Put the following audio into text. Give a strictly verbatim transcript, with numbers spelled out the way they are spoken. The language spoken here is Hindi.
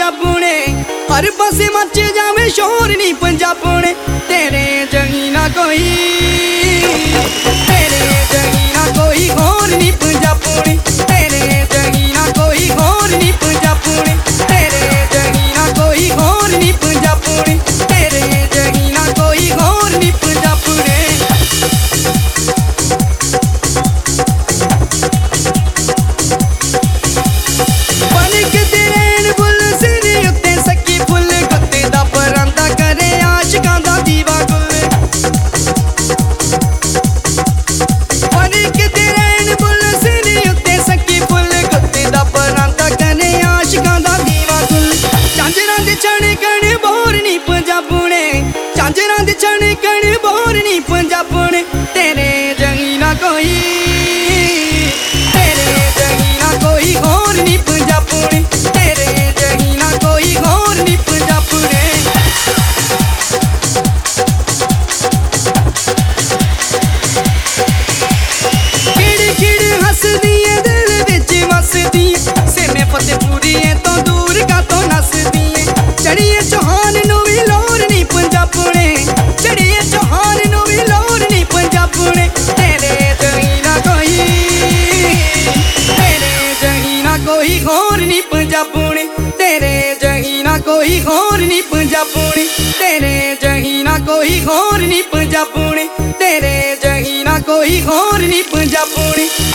ਪੰਜਾਬੂ ने हर पासे मच जावे शोर नी पंजाबू ने तेरे जगी ना कोई तेरे जगी ना कोई होर नी पंजाबू ने तेरे जगी ना कोई होर नी पंजाबू ने तेरे जगी ना कोई होर नी पंजाबू ने तेरे जगी ना कोई होर नी पंजाबू ने झांजरां दे छणकण बोर नी पंजाबू ने तेरे जगी ना कोई तेरे जगी ना कोई होर नी पंजाबू ने तेरे जगी ना कोई होर नी पंजाबू ने खिड़ खिड़ हसदी है दिल विच वसदी सिने फतेहपुरी तो दूर का तो नसदी चढ़िए चौहान नूं भी लोर नी पंजाबू ने चढ़िए चौहान नूं भी लोर नी पंजाबू ने तेरे जगी ना कोई तेरे जगी ना कोई होर नी पंजाबू ने तेरे जगी ना कोई होर नी पंजाबू ने तेरे जगी ना कोई होर नी पंजाबू ने तेरे जगी ना कोई होर नी पंजाबू ने